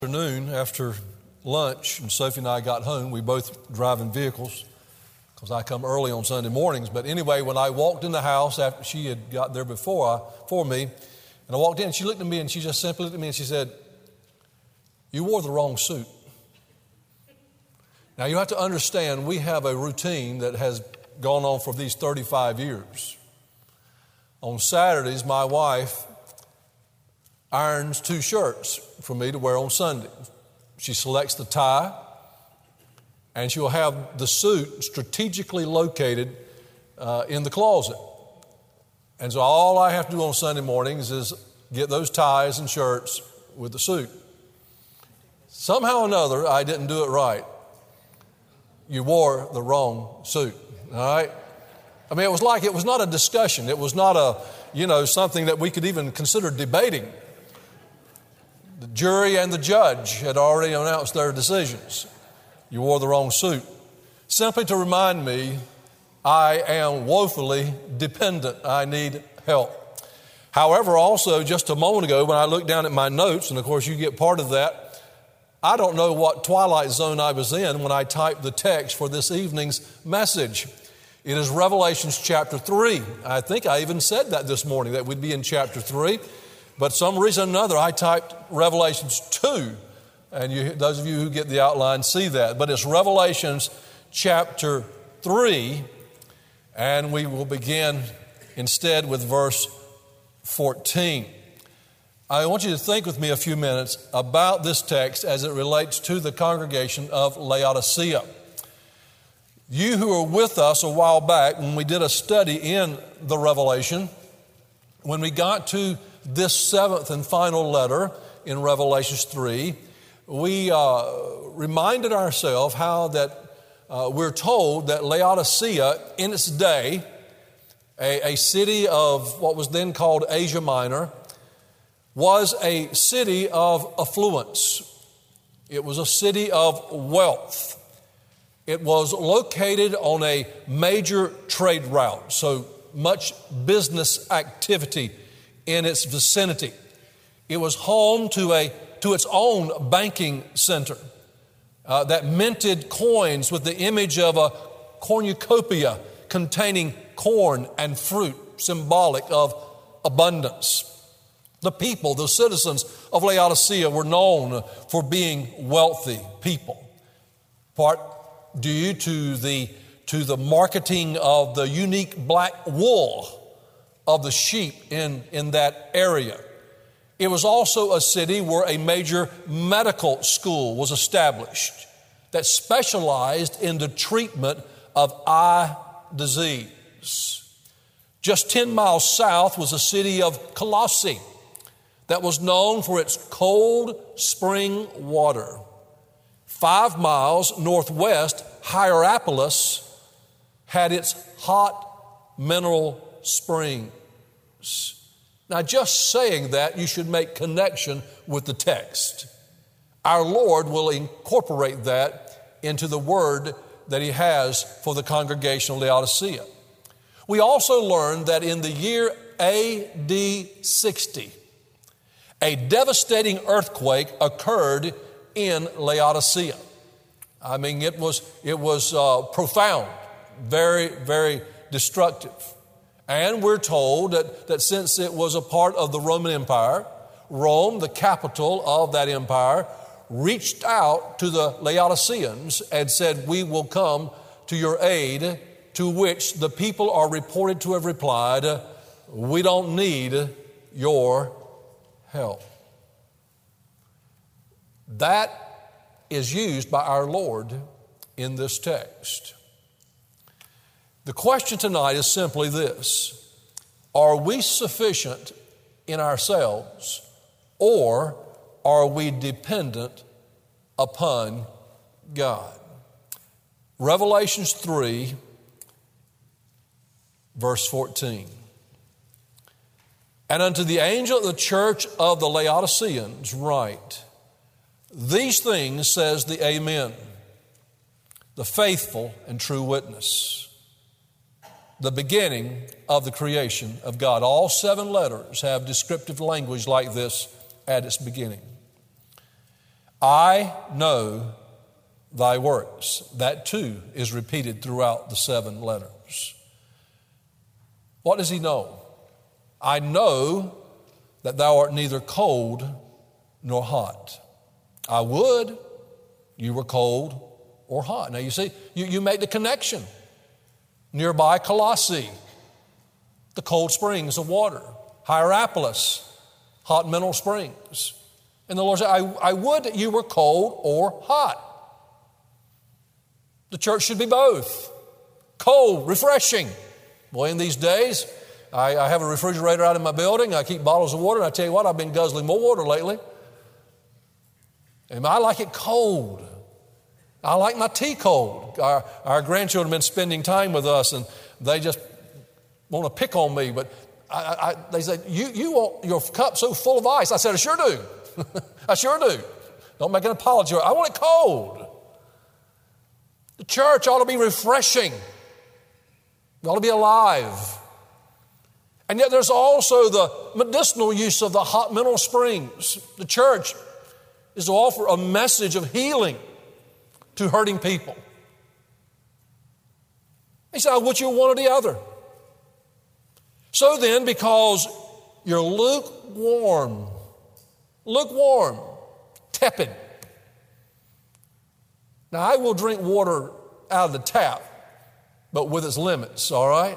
Afternoon, after lunch, and Sophie and I got home. We both drive in vehicles because I come early on Sunday mornings. But anyway, when I walked in the house after she had got there before me, and I walked in, she looked at me and she just simply looked at me and she said, "You wore the wrong suit." Now you have to understand, we have a routine that has gone on for these 35 years. On Saturdays, my wife irons 2 shirts for me to wear on Sunday. She selects the tie, and she'll have the suit strategically located in the closet. And so all I have to do on Sunday mornings is get those ties and shirts with the suit. Somehow or another, I didn't do it right. You wore the wrong suit, all right? I mean, it was not a discussion. It was not something that we could even consider debating. The jury and the judge had already announced their decisions. You wore the wrong suit. Simply to remind me, I am woefully dependent. I need help. However, also just a moment ago when I looked down at my notes, and of course you get part of that, I don't know what twilight zone I was in when I typed the text for this evening's message. It is Revelations chapter 3. I think I even said that this morning, that we'd be in chapter 3. But some reason or another, I typed Revelations 2. And those of you who get the outline see that. But it's Revelations chapter 3. And we will begin instead with verse 14. I want you to think with me a few minutes about this text as it relates to the congregation of Laodicea. You who were with us a while back when we did a study in the Revelation, when we got to this 7th and final letter in Revelations 3, we reminded ourselves how that we're told that Laodicea in its day, a city of what was then called Asia Minor, was a city of affluence. It was a city of wealth. It was located on a major trade route, so much business activity in its vicinity. It was home to its own banking center that minted coins with the image of a cornucopia containing corn and fruit, symbolic of abundance. The people, the citizens of Laodicea, were known for being wealthy people, part due to the marketing of the unique black wool of the sheep in that area. It was also a city where a major medical school was established that specialized in the treatment of eye disease. Just 10 miles south was the city of Colossae that was known for its cold spring water. 5 miles northwest, Hierapolis had its hot mineral springs. Now, just saying that, you should make connection with the text. Our Lord will incorporate that into the word that He has for the congregation of Laodicea. We also learned that in the year AD 60, a devastating earthquake occurred in Laodicea. I mean, it was profound, very, very destructive. And we're told that since it was a part of the Roman Empire, Rome, the capital of that empire, reached out to the Laodiceans and said, "We will come to your aid," to which the people are reported to have replied, "We don't need your help." That is used by our Lord in this text. The question tonight is simply this: are we sufficient in ourselves, or are we dependent upon God? Revelations 3, verse 14. "And unto the angel of the church of the Laodiceans write, These things says the Amen, the faithful and true witness, the beginning of the creation of God." All 7 letters have descriptive language like this at its beginning. I know thy works. That too is repeated throughout the 7 letters. What does he know? I know that thou art neither cold nor hot. I would you were cold or hot. Now you see, you make the connection. Nearby Colossae, the cold springs of water. Hierapolis, hot mineral springs. And the Lord said, I would that you were cold or hot. The church should be both. Cold, refreshing. Boy, in these days, I have a refrigerator out in my building. I keep bottles of water, and I tell you what, I've been guzzling more water lately. And I like it cold. I like my tea cold. Our grandchildren have been spending time with us, and they just want to pick on me. But they say, you want your cup so full of ice. I said, I sure do. I sure do. Don't make an apology. I want it cold. The church ought to be refreshing. It ought to be alive. And yet there's also the medicinal use of the hot mineral springs. The church is to offer a message of healing to hurting people. He said, would you one or the other? So then, because you're lukewarm, tepid. Now, I will drink water out of the tap, but with its limits, all right?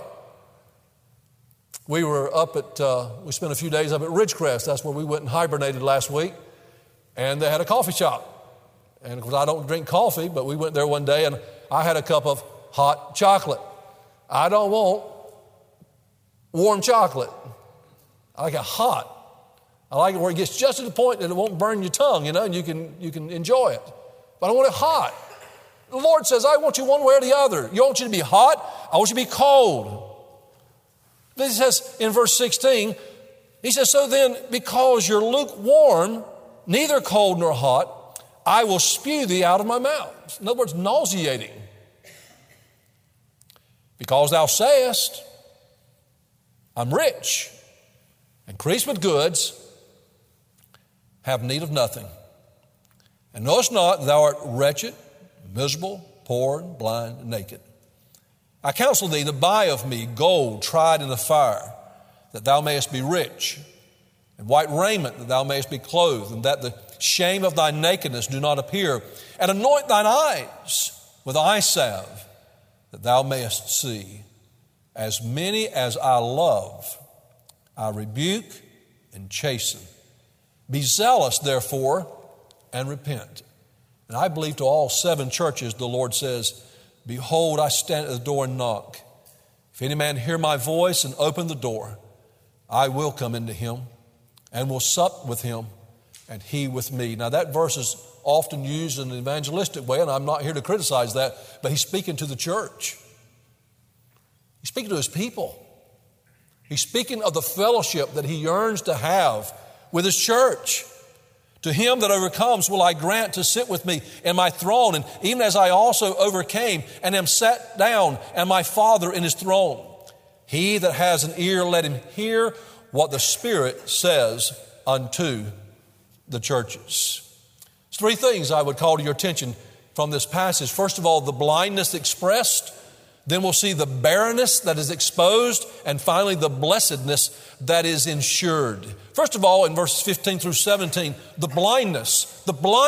We were up at, we spent a few days up at Ridgecrest. That's where we went and hibernated last week. And they had a coffee shop. And of course, I don't drink coffee, but we went there one day and I had a cup of hot chocolate. I don't want warm chocolate. I like it hot. I like it where it gets just to the point that it won't burn your tongue, and you can enjoy it. But I want it hot. The Lord says, I want you one way or the other. You want you to be hot, I want you to be cold. He says in verse 16, he says, so then, because you're lukewarm, neither cold nor hot, I will spew thee out of my mouth. In other words, nauseating. Because thou sayest, I'm rich, increased with goods, have need of nothing. And knowest not thou art wretched, miserable, poor, and blind, and naked. I counsel thee to buy of me gold tried in the fire, that thou mayest be rich, and white raiment, that thou mayest be clothed, and that the shame of thy nakedness do not appear. And anoint thine eyes with eye salve, that thou mayest see. As many as I love, I rebuke and chasten. Be zealous, therefore, and repent. And I believe to all 7 churches the Lord says, behold, I stand at the door and knock. If any man hear my voice and open the door, I will come into him and will sup with him and he with me. Now that verse is often used in an evangelistic way, and I'm not here to criticize that, but he's speaking to the church. He's speaking to his people. He's speaking of the fellowship that he yearns to have with his church. To him that overcomes will I grant to sit with me in my throne, and even as I also overcame and am sat down, and my Father in his throne. He that has an ear, let him hear what the Spirit says unto the churches. There's 3 things I would call to your attention from this passage. First of all, the blindness expressed. Then we'll see the barrenness that is exposed, and finally the blessedness that is ensured. First of all, in verses 15 through 17, the blindness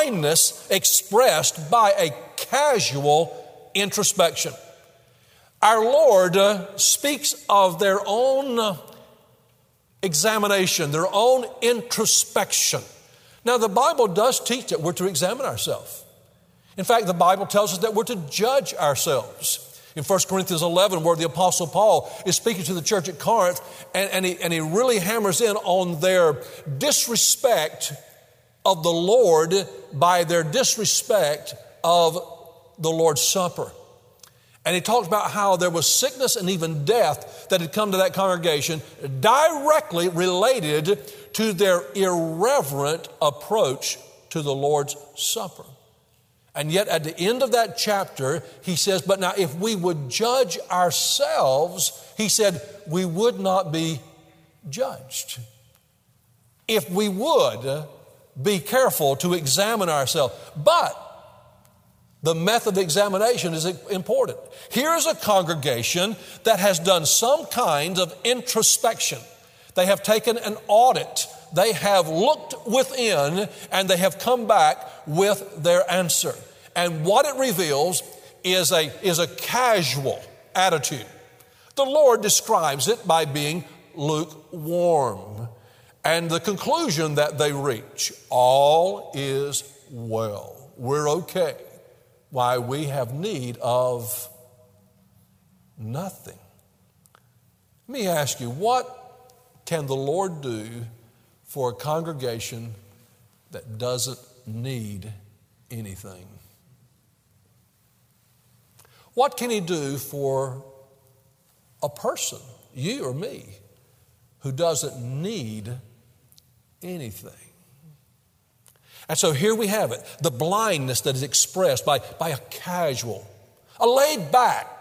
expressed by a casual introspection. Our Lord speaks of their own examination, their own introspection. Now, the Bible does teach that we're to examine ourselves. In fact, the Bible tells us that we're to judge ourselves. In 1 Corinthians 11, where the Apostle Paul is speaking to the church at Corinth, and he really hammers in on their disrespect of the Lord by their disrespect of the Lord's Supper. And he talks about how there was sickness and even death that had come to that congregation directly related to their irreverent approach to the Lord's Supper. And yet at the end of that chapter, he says, but now if we would judge ourselves, he said, we would not be judged. If we would, be careful to examine ourselves. But the method of examination is important. Here is a congregation that has done some kind of introspection. They have taken an audit. They have looked within and they have come back with their answer. And what it reveals is a casual attitude. The Lord describes it by being lukewarm. And the conclusion that they reach, all is well. We're okay. Why, we have need of nothing. Let me ask you, what can the Lord do for a congregation that doesn't need anything? What can He do for a person, you or me, who doesn't need anything? And so here we have it, the blindness that is expressed by a casual, a laid back,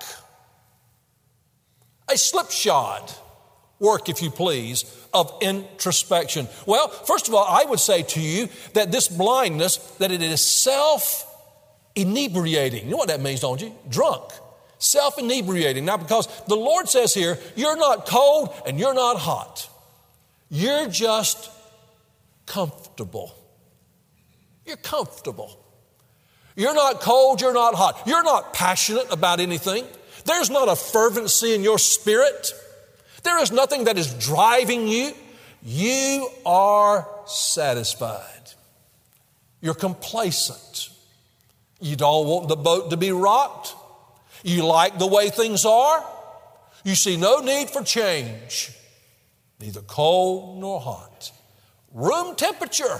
a slipshod work, if you please, of introspection. Well, first of all, I would say to you that this blindness, that it is self-inebriating. You know what that means, don't you? Drunk. Self-inebriating. Now, because the Lord says here, you're not cold and you're not hot. You're just comfortable. You're comfortable. You're not cold, you're not hot. You're not passionate about anything. There's not a fervency in your spirit. There is nothing that is driving you. You are satisfied. You're complacent. You don't want the boat to be rocked. You like the way things are. You see no need for change. Neither cold nor hot. Room temperature.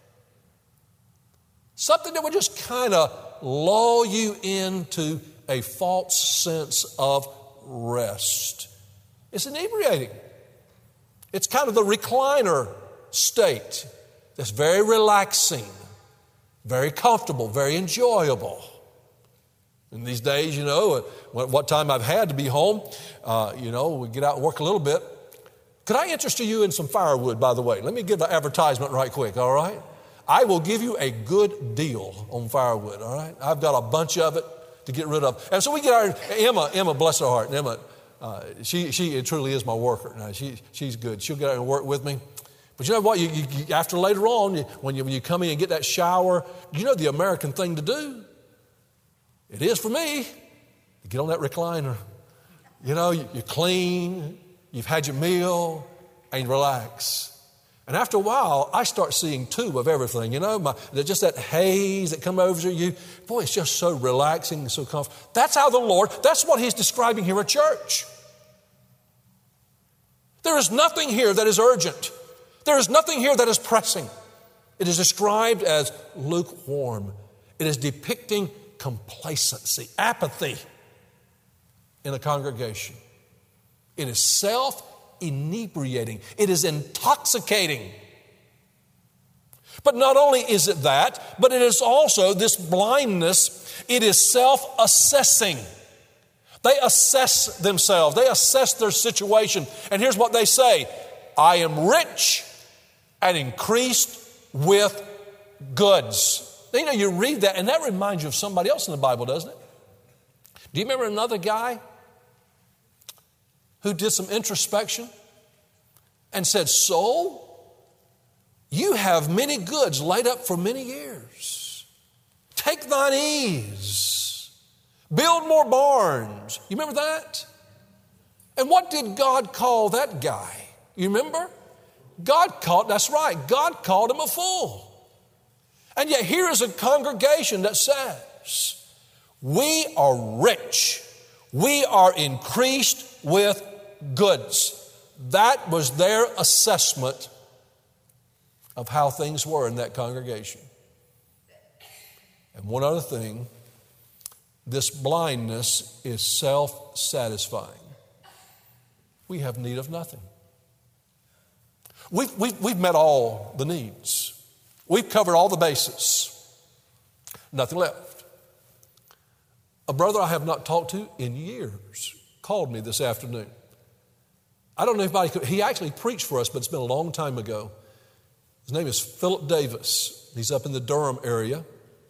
Something that would just kind of lull you into a false sense of rest. It's inebriating. It's kind of the recliner state that's very relaxing, very comfortable, very enjoyable. In these days, you know, what time I've had to be home, we get out and work a little bit. Could I interest you in some firewood, by the way? Let me give an advertisement right quick, all right? I will give you a good deal on firewood, all right? I've got a bunch of it to get rid of. And so we get our, Emma, bless her heart, Emma, she truly is my worker. Now, she's good. She'll get out and work with me. But you know what? You after later on, when you come in and get that shower, you know the American thing to do? It is for me. You get on that recliner. You know, you clean, you've had your meal, and you relax. And after a while, I start seeing too of everything. You know, just that haze that comes over you. Boy, it's just so relaxing and so comfortable. That's how the Lord, that's what He's describing here at church. There is nothing here that is urgent. There is nothing here that is pressing. It is described as lukewarm. It is depicting complacency, apathy in a congregation. It is self-inebriating. It is intoxicating. But not only is it that, but it is also this blindness. It is self-assessing. They assess themselves. They assess their situation. And here's what they say. I am rich and increased with goods. You know, you read that and that reminds you of somebody else in the Bible, doesn't it? Do you remember another guy who did some introspection and said, soul, you have many goods laid up for many years. Take thine ease. Build more barns. You remember that? And what did God call that guy? You remember? That's right, God called him a fool. And yet here is a congregation that says, we are rich. We are increased with goods. That was their assessment of how things were in that congregation. And one other thing, this blindness is self-satisfying. We have need of nothing. We've met all the needs. We've covered all the bases. Nothing left. A brother I have not talked to in years called me this afternoon. I don't know if anybody could, he actually preached for us, but it's been a long time ago. His name is Philip Davis. He's up in the Durham area.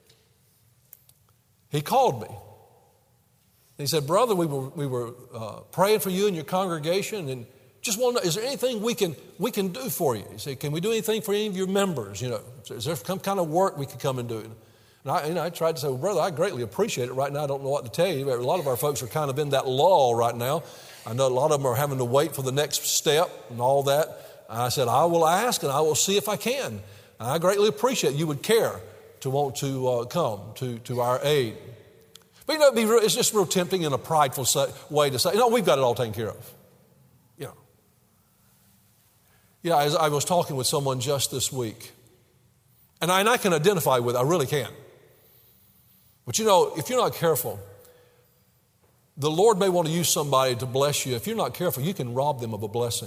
He called me. He said, brother, we were praying for you and your congregation, and just want to know, is there anything we can do for you? He said, can we do anything for any of your members? You know, is there some kind of work we could come and do? And I tried to say, well, brother, I greatly appreciate it. Right now, I don't know what to tell you. A lot of our folks are kind of in that lull right now. I know a lot of them are having to wait for the next step and all that. And I said, I will ask and I will see if I can. And I greatly appreciate you would care to want to come to our aid. But, you know, it's just real tempting in a prideful way to say, no, we've got it all taken care of. You know. Yeah, as I was talking with someone just this week, and I can identify with it, I really can. But, you know, if you're not careful, the Lord may want to use somebody to bless you. If you're not careful, you can rob them of a blessing.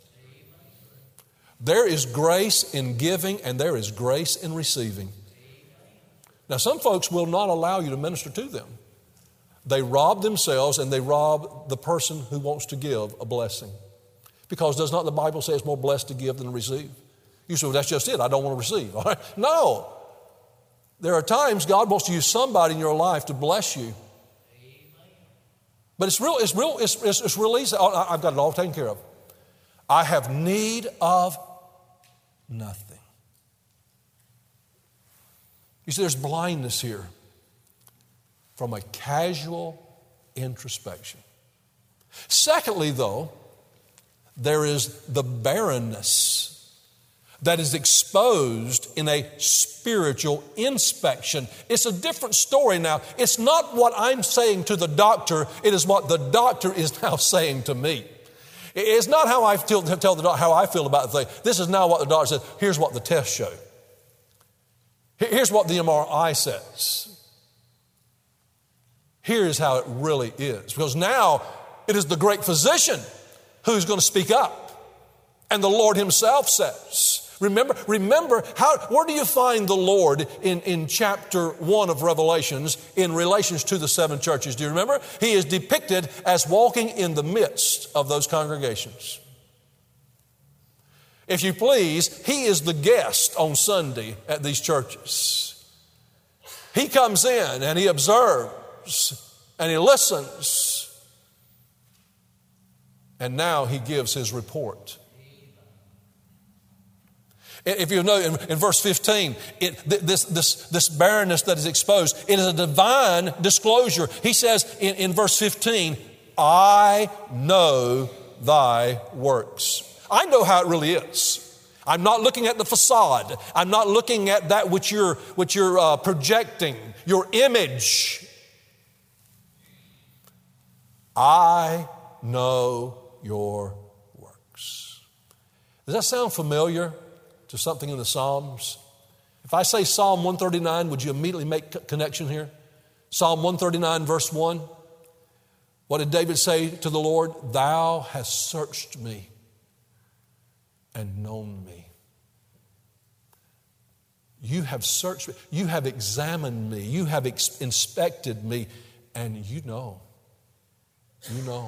There is grace in giving and there is grace in receiving. Now, some folks will not allow you to minister to them. They rob themselves and they rob the person who wants to give a blessing. Because does not the Bible say it's more blessed to give than to receive? You say, well, that's just it. I don't want to receive. All right? No. There are times God wants to use somebody in your life to bless you. But it's real easy. I've got it all taken care of. I have need of nothing. You see, there's blindness here from a casual introspection. Secondly, though, there is the barrenness that is exposed in a spiritual inspection. It's a different story now. It's not what I'm saying to the doctor. It is what the doctor is now saying to me. It's not how I tell the doctor how I feel about the thing. This is now what the doctor says. Here's what the tests show. Here's what the MRI says. Here's how it really is. Because now it is the great physician who's going to speak up. And the Lord himself says, remember, where do you find the Lord in chapter 1 of Revelations in relations to the seven churches? Do you remember? He is depicted as walking in the midst of those congregations. If you please, he is the guest on Sunday at these churches. He comes in and he observes and he listens. And now he gives his report. If you know in verse 15, this barrenness that is exposed, it is a divine disclosure. He says in verse 15, I know thy works. I know how it really is. I'm not looking at the facade. I'm not looking at that which you're projecting, your image. I know your works. Does that sound familiar to something in the Psalms? If I say Psalm 139, would you immediately make connection here? Psalm 139 verse 1. What did David say to the Lord? Thou hast searched me and known me. You have searched me. You have examined me. You have inspected me. And you know. You know.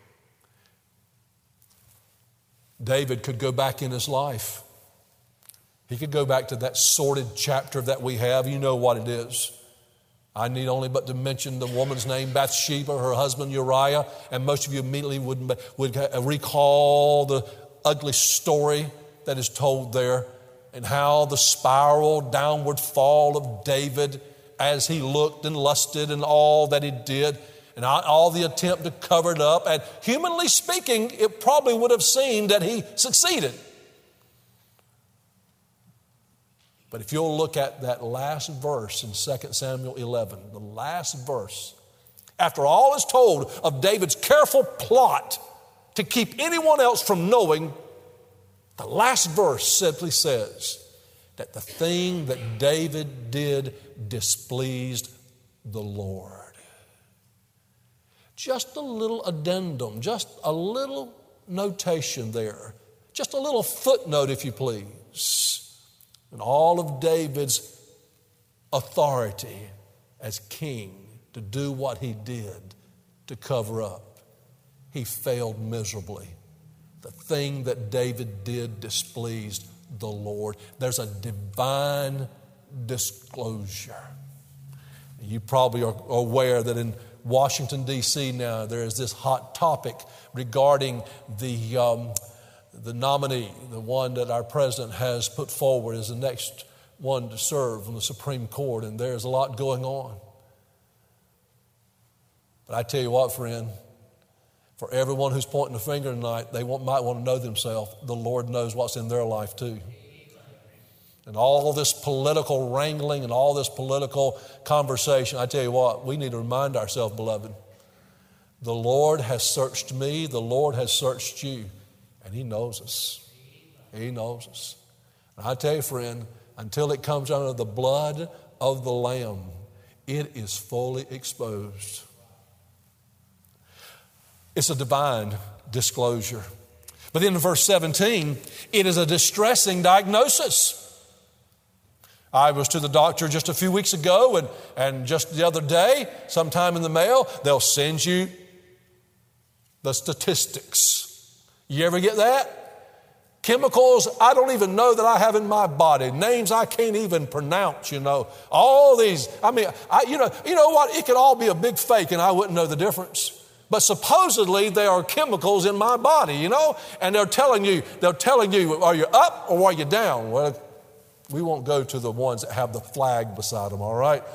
David could go back in his life. He could go back to that sordid chapter that we have. You know what it is. I need only but to mention the woman's name, Bathsheba, her husband Uriah, and most of you immediately would recall the ugly story that is told there and how the spiral downward fall of David as he looked and lusted and all that he did and all the attempt to cover it up. And humanly speaking, it probably would have seemed that he succeeded. But if you'll look at that last verse in 2 Samuel 11, the last verse, after all is told of David's careful plot to keep anyone else from knowing, the last verse simply says that the thing that David did displeased the Lord. Just a little addendum, just a little notation there, just a little footnote, if you please. And all of David's authority as king to do what he did to cover up, he failed miserably. The thing that David did displeased the Lord. There's a divine disclosure. You probably are aware that in Washington, D.C. now, there is this hot topic regarding the nominee, the one that our president has put forward as the next one to serve on the Supreme Court, and there's a lot going on. But I tell you what, friend, for everyone who's pointing the finger tonight, they might want to know themselves. The Lord knows what's in their life too. And all this political wrangling and all this political conversation, I tell you what, we need to remind ourselves, beloved, the Lord has searched me, the Lord has searched you, and He knows us. He knows us. And I tell you, friend, until it comes under the blood of the Lamb, it is fully exposed. It's a divine disclosure. But then in verse 17, it is a distressing diagnosis. I was to the doctor just a few weeks ago, and just the other day, sometime in the mail, they'll send you the statistics. You ever get that? Chemicals I don't even know that I have in my body. Names I can't even pronounce, All these, you know what? It could all be a big fake and I wouldn't know the difference. But supposedly there are chemicals in my body, and they're telling you, are you up or are you down? Well, we won't go to the ones that have the flag beside them, all right?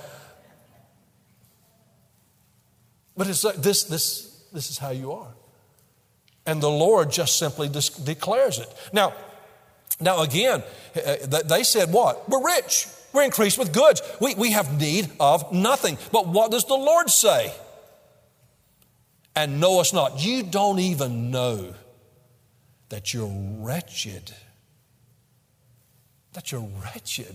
But it's like this is how you are. And the Lord just simply declares it. Now again, they said what? We're rich. We're increased with goods. We have need of nothing. But what does the Lord say? And know us not. You don't even know that you're wretched. That you're wretched.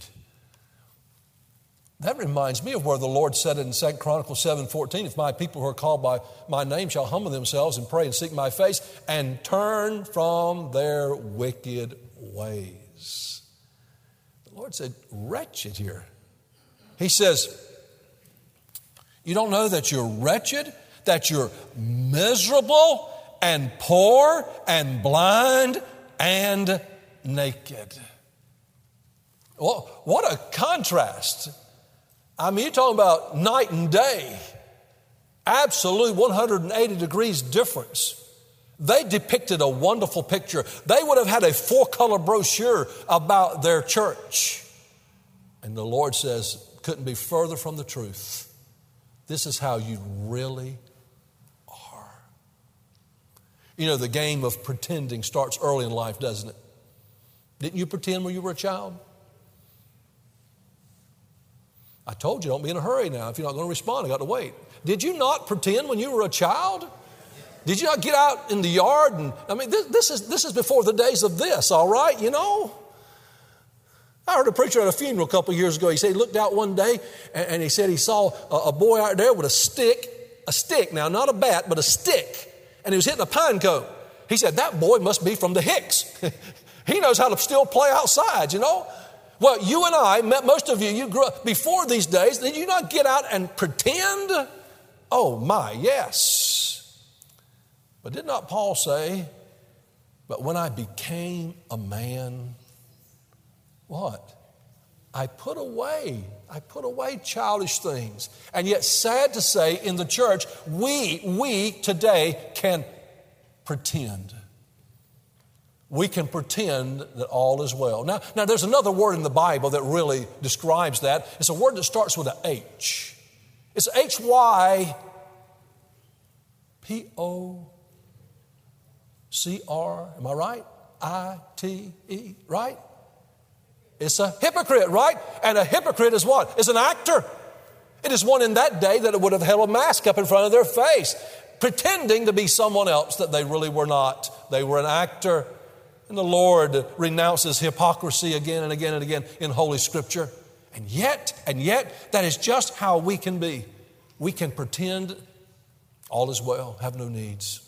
That reminds me of where the Lord said in 2 Chronicles 7:14, if my people who are called by my name shall humble themselves and pray and seek my face and turn from their wicked ways. The Lord said, wretched here. He says, you don't know that you're wretched, that you're miserable and poor and blind and naked. Well, what a contrast. You're talking about night and day. Absolute 180 degrees difference. They depicted a wonderful picture. They would have had a 4-color brochure about their church. And the Lord says, couldn't be further from the truth. This is how you really are. The game of pretending starts early in life, doesn't it? Didn't you pretend when you were a child? I told you, don't be in a hurry now. If you're not going to respond, I got to wait. Did you not pretend when you were a child? Did you not get out in the yard? And this is before the days of this, all right, I heard a preacher at a funeral a couple of years ago. He said he looked out one day and he said he saw a boy out there with a stick, now not a bat, but a stick, and he was hitting a pine cone. He said, that boy must be from the Hicks. He knows how to still play outside, Well, you and I, most of you grew up before these days. Did you not get out and pretend? Oh my, yes. But did not Paul say, but when I became a man, what? I put away childish things. And yet, sad to say, in the church, we today can pretend. We can pretend that all is well. Now, there's another word in the Bible that really describes that. It's a word that starts with an H. It's Hypocr, am I right? I-T-E, right? It's a hypocrite, right? And a hypocrite is what? Is an actor. It is one in that day that would have held a mask up in front of their face, pretending to be someone else that they really were not. They were an actor. And the Lord renounces hypocrisy again and again and again in Holy Scripture. And yet, that is just how we can be. We can pretend all is well, have no needs.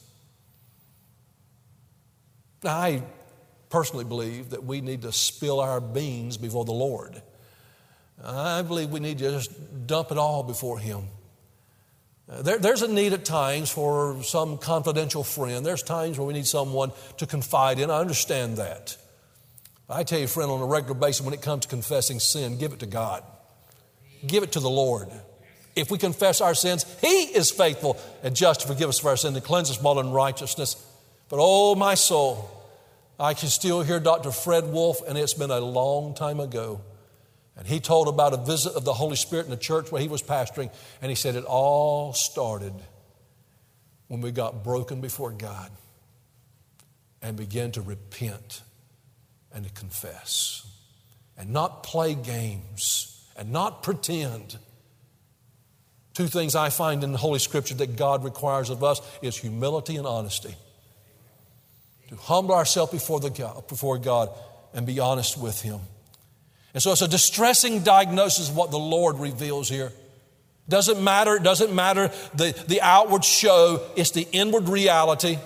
Now, I personally believe that we need to spill our beans before the Lord. I believe we need to just dump it all before Him. There's a need at times for some confidential friend. There's times where we need someone to confide in. I understand that. I tell you, friend, on a regular basis, when it comes to confessing sin, give it to God. Give it to the Lord. If we confess our sins, He is faithful and just to forgive us of our sin and cleanse us from all unrighteousness. But oh, my soul, I can still hear Dr. Fred Wolf, and it's been a long time ago. And he told about a visit of the Holy Spirit in the church where he was pastoring, and he said it all started when we got broken before God and began to repent and to confess and not play games and not pretend. Two things I find in the Holy Scripture that God requires of us is humility and honesty. To humble ourselves before God and be honest with Him. And so it's a distressing diagnosis of what the Lord reveals here. Doesn't matter the outward show, it's the inward reality.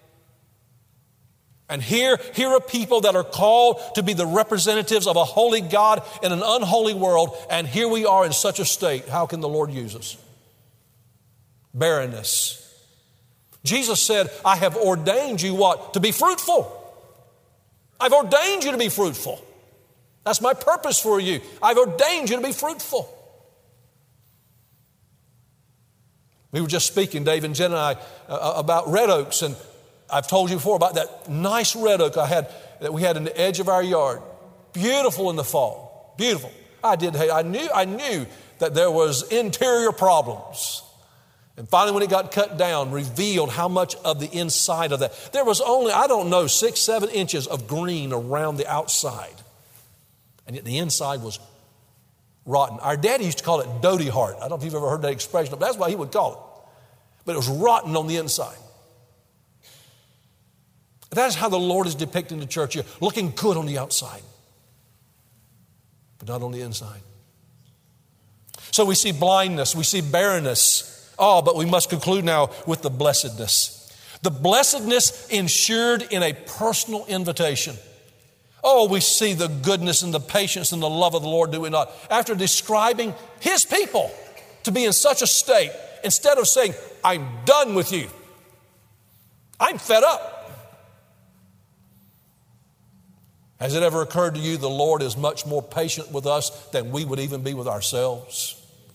And here are people that are called to be the representatives of a holy God in an unholy world, and here we are in such a state. How can the Lord use us? Barrenness. Jesus said, I have ordained you what? To be fruitful. I've ordained you to be fruitful. That's my purpose for you. I've ordained you to be fruitful. We were just speaking, Dave and Jen and I, about red oaks, and I've told you before about that nice red oak that we had in the edge of our yard. Beautiful in the fall. Beautiful. I knew that there was interior problems. And finally, when it got cut down, revealed how much of the inside of that. There was only, 6-7 inches of green around the outside. And yet the inside was rotten. Our daddy used to call it doty heart. I don't know if you've ever heard that expression, but that's what he would call it. But it was rotten on the inside. That is how the Lord is depicting the church here, looking good on the outside, but not on the inside. So we see blindness, we see barrenness. But we must conclude now with the blessedness. The blessedness ensured in a personal invitation. We see the goodness and the patience and the love of the Lord, do we not? After describing His people to be in such a state, instead of saying, I'm done with you, I'm fed up. Has it ever occurred to you the Lord is much more patient with us than we would even be with ourselves?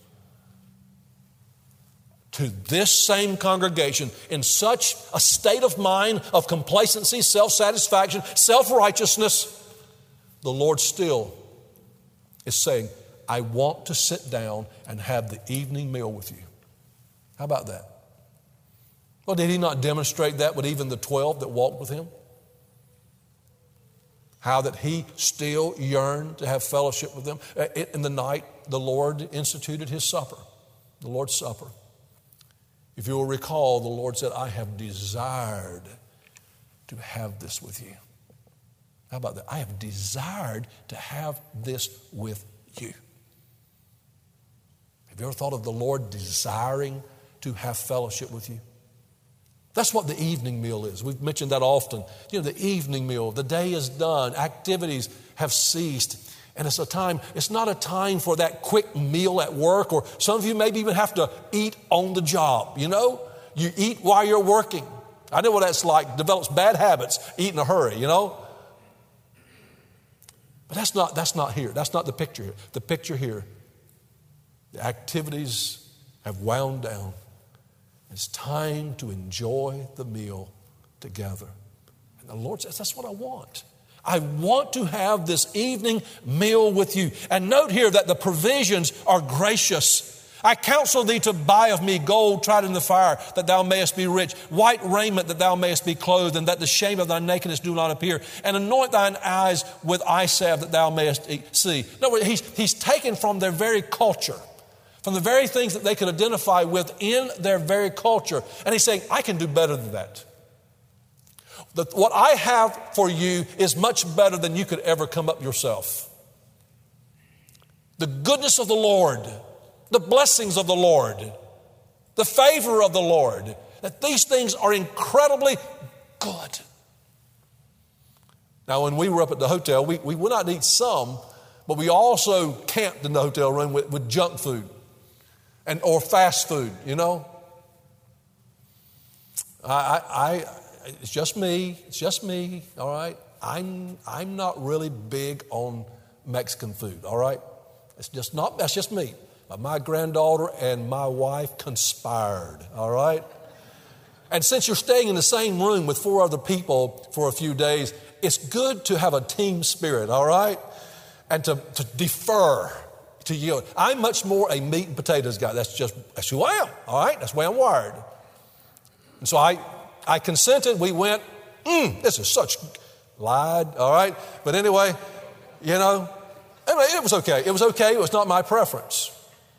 To this same congregation, in such a state of mind of complacency, self-satisfaction, self-righteousness, the Lord still is saying, I want to sit down and have the evening meal with you. How about that? Well, did He not demonstrate that with even the 12 that walked with Him? How that He still yearned to have fellowship with them. In the night, the Lord instituted His supper, the Lord's Supper. If you will recall, the Lord said, I have desired to have this with you. How about that? I have desired to have this with you. Have you ever thought of the Lord desiring to have fellowship with you? That's what the evening meal is. We've mentioned that often. The evening meal, the day is done, activities have ceased. And it's not a time for that quick meal at work, or some of you maybe even have to eat on the job, You eat while you're working. I know what that's like. Develops bad habits, eat in a hurry, But that's not here. That's not the picture here. The picture here, the activities have wound down. It's time to enjoy the meal together. And the Lord says, that's what I want. I want to have this evening meal with you. And note here that the provisions are gracious. I counsel thee to buy of me gold tried in the fire, that thou mayest be rich, white raiment that thou mayest be clothed, and that the shame of thy nakedness do not appear, and anoint thine eyes with eye salve that thou mayest see. No, he's taken from their very culture, from the very things that they could identify with in their very culture. And he's saying, I can do better than that. What I have for you is much better than you could ever come up yourself. The goodness of the Lord, the blessings of the Lord, the favor of the Lord, that these things are incredibly good. Now, when we were up at the hotel, we went out and eat some, but we also camped in the hotel room with junk food or fast food, It's just me, all right? I'm not really big on Mexican food, all right? That's just me. But my granddaughter and my wife conspired, all right? And since you're staying in the same room with 4 other people for a few days, it's good to have a team spirit, all right? And to defer, to yield. I'm much more a meat and potatoes guy. That's who I am, all right? That's the way I'm wired. And so I consented. We went, this is such, lied, all right? But anyway, it was okay. It was okay. It was not my preference.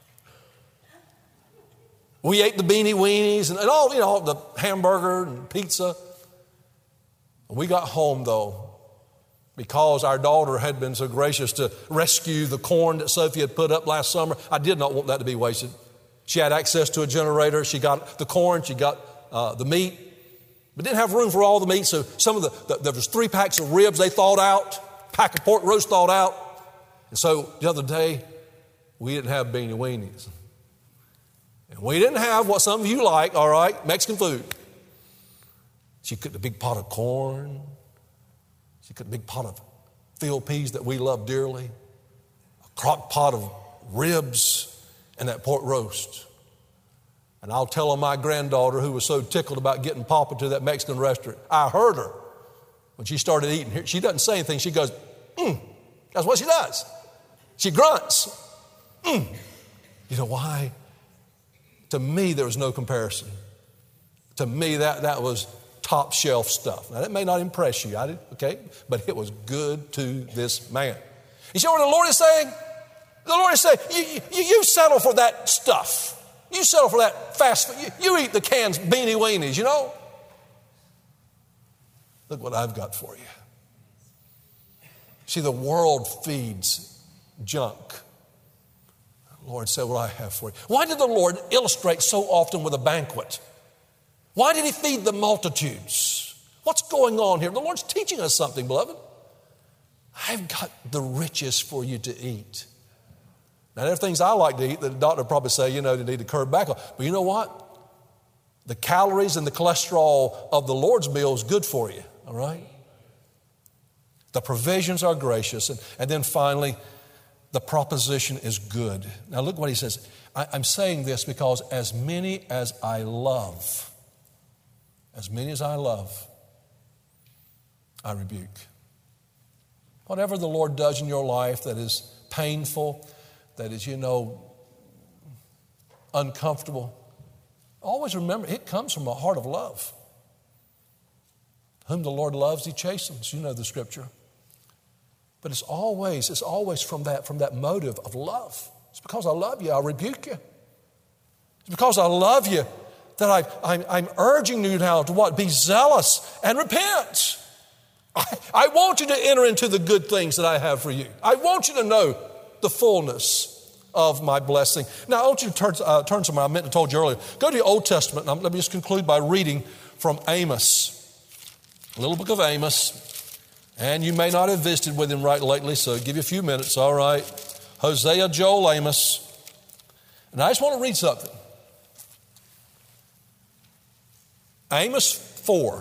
We ate the beanie weenies and all, the hamburger and pizza. We got home, though, because our daughter had been so gracious to rescue the corn that Sophie had put up last summer. I did not want that to be wasted. She had access to a generator. She got the corn. She got the meat. But didn't have room for all the meat, so some of there was 3 packs of ribs they thawed out, pack of pork roast thawed out. And so the other day, we didn't have beanie weenies. And we didn't have what some of you like, all right, Mexican food. She cooked a big pot of corn. She cooked a big pot of field peas that we love dearly, a crock pot of ribs, and that pork roast. And I'll tell my granddaughter, who was so tickled about getting Papa to that Mexican restaurant, I heard her when she started eating. She doesn't say anything. She goes, That's what she does. She grunts. You know why? To me, there was no comparison. To me, that was top shelf stuff. Now, that may not impress you, okay? But it was good to this man. You see what the Lord is saying? The Lord is saying, you settle for that stuff. You settle for that fast food. You eat the canned beanie weenies, Look what I've got for you. See, the world feeds junk. The Lord said, what I have for you. Why did the Lord illustrate so often with a banquet? Why did he feed the multitudes? What's going on here? The Lord's teaching us something, beloved. I've got the riches for you to eat. Now, there are things I like to eat that the doctor would probably say, they need to curb back on. But you know what? The calories and the cholesterol of the Lord's meal is good for you, all right? The provisions are gracious. And then finally, the proposition is good. Now, look what he says. I'm saying this because as many as I love, I rebuke. Whatever the Lord does in your life that is painful, that is, uncomfortable, always remember it comes from a heart of love. Whom the Lord loves, he chastens. You know the scripture. But it's always from that motive of love. It's because I love you, I'll rebuke you. It's because I love you that I'm urging you now to what? Be zealous and repent. I want you to enter into the good things that I have for you. I want you to know the fullness of my blessing. Now, I want you to turn somewhere. I meant to told you earlier. Go to the Old Testament. Let me just conclude by reading from Amos. A little book of Amos. And you may not have visited with him right lately, so give you a few minutes, all right. Hosea, Joel, Amos. And I just want to read something. Amos 4,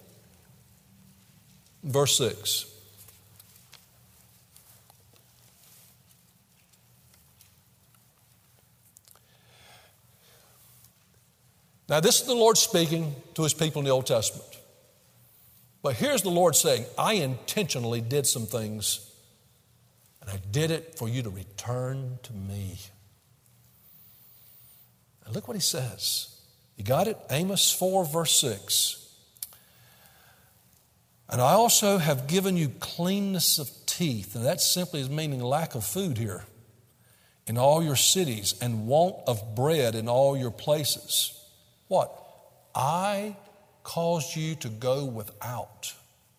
verse 6. Now, this is the Lord speaking to his people in the Old Testament. But here's the Lord saying, I intentionally did some things, and I did it for you to return to me. And look what he says. You got it? Amos 4, verse 6. And I also have given you cleanness of teeth, and that simply is meaning lack of food here, in all your cities, and want of bread in all your places. What? I caused you to go without.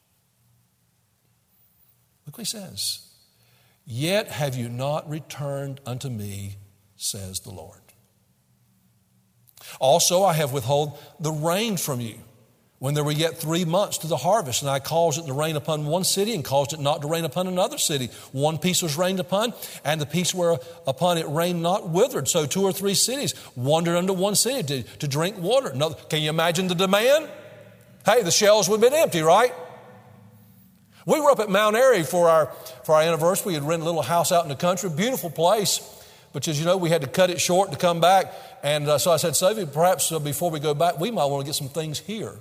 Look what he says. Yet have you not returned unto me, says the Lord. Also I have withheld the rain from you when there were yet 3 months to the harvest, and I caused it to rain upon one city and caused it not to rain upon another city. One piece was rained upon, and the piece whereupon it rained not withered. So 2 or 3 cities wandered unto one city to drink water. Can you imagine the demand? Hey, the shelves would have been empty, right? We were up at Mount Airy for our anniversary. We had rented a little house out in the country, beautiful place. But as you know, we had to cut it short to come back. And so I said, Sophie, perhaps before we go back, we might want to get some things here.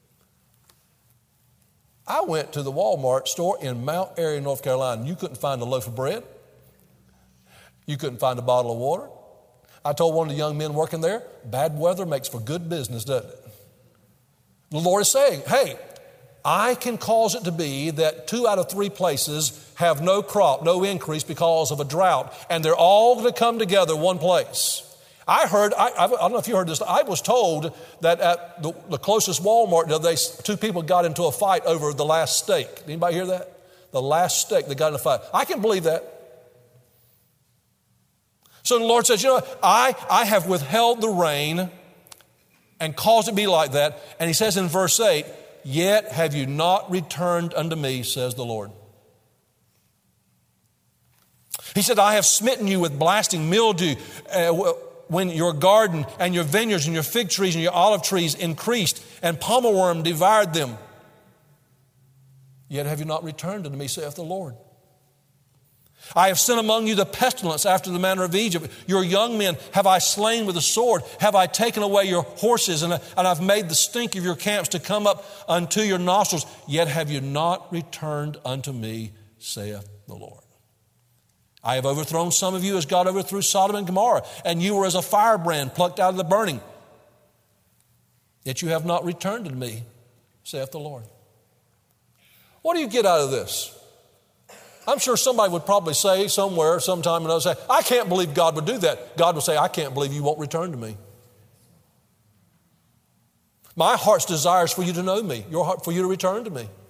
I went to the Walmart store in Mount Airy, North Carolina. You couldn't find a loaf of bread. You couldn't find a bottle of water. I told one of the young men working there, bad weather makes for good business, doesn't it? The Lord is saying, hey, I can cause it to be that 2 out of 3 places have no crop, no increase because of a drought, and they're all going to come together one place. I don't know if you heard this, I was told that at the closest Walmart, 2 people got into a fight over the last steak. Anybody hear that? The last steak, they got in a fight. I can believe that. So the Lord says, I have withheld the rain and caused it to be like that. And he says in verse 8, yet have you not returned unto me, says the Lord. He said, I have smitten you with blasting mildew when your garden and your vineyards and your fig trees and your olive trees increased, and pommel devoured them. Yet have you not returned unto me, saith the Lord. I have sent among you the pestilence after the manner of Egypt. Your young men have I slain with the sword. Have I taken away your horses, and I've made the stink of your camps to come up unto your nostrils. Yet have you not returned unto me, saith the Lord. I have overthrown some of you as God overthrew Sodom and Gomorrah, and you were as a firebrand plucked out of the burning. Yet you have not returned unto me, saith the Lord. What do you get out of this? I'm sure somebody would probably say somewhere, sometime, and they'll say, I can't believe God would do that. God would say, I can't believe you won't return to me. My heart's desire is for you to know me, your heart for you to return to me.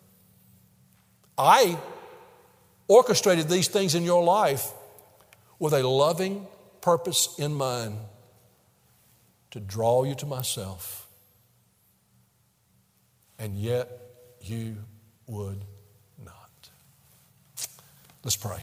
I orchestrated these things in your life with a loving purpose in mind to draw you to myself. And yet you would not. Let's pray.